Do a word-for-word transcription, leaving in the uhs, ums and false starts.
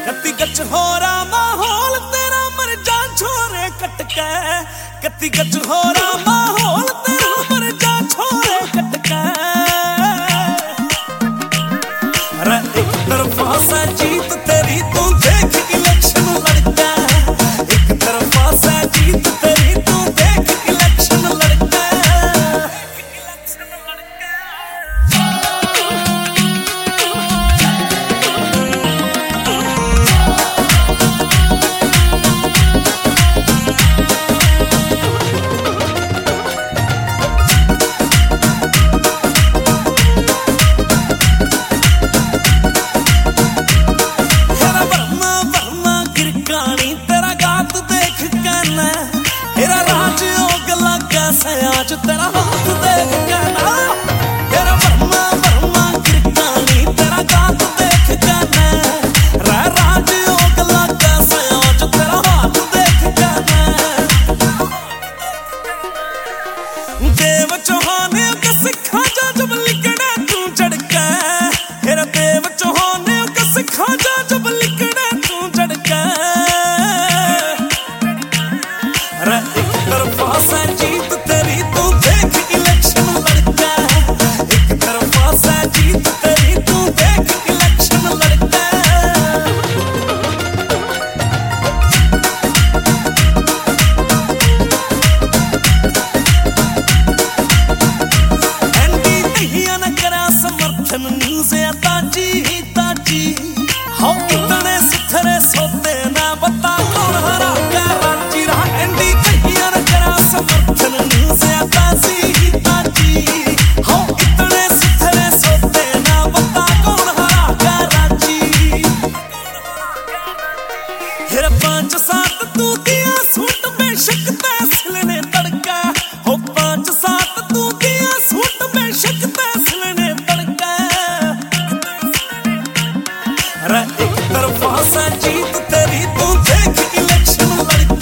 कत्ती गच हो रहा माहौल तेरा मर जा छोरे कटके, कत्ती गच हो रहा माहौल तेरा मर जा छोरे कटके। अरे एक तरफा से जीत तेरी तू देख इलेक्शन लड़का, एक तरफा से जीत तेरी तू देख इलेक्शन लड़का। आज तेरा हाथ देख के ना तेरा वर्मा वर्मा गिरकानी तेरा गात देख के ना रा राज योग लगा से आज तेरा हाथ देख के ना। देव चौहान के सिखा जा जब लिखना तू झड़का, तेरा देव चौहान के सिखा जा जब लिखना तू झड़का। रे एक तरफा से जीत तेरी तू देख इलेक्शन लड़का, एक तरफा से जीत तेरी तू देख इलेक्शन लड़का। एंडी नहीं न करा समर्थन न्यूज़ ताजी ताजी हो इतने सुथरे सोते ना बता कौन हरा क्या रांची रहा। एंडी समर्थन न्यूज़ ताजी ताजी हो इतने सुथरे सोते ना बता कौन हरा क्या रांची। हेरा पांच सात तू दिया सूट बेशक तहसील ने तड़का, हो पांच सात तू दिया सूट बेशक तहसील ने तड़का। अरे एक तरफा से जीत तेरी तू देख इलेक्शन लड़का।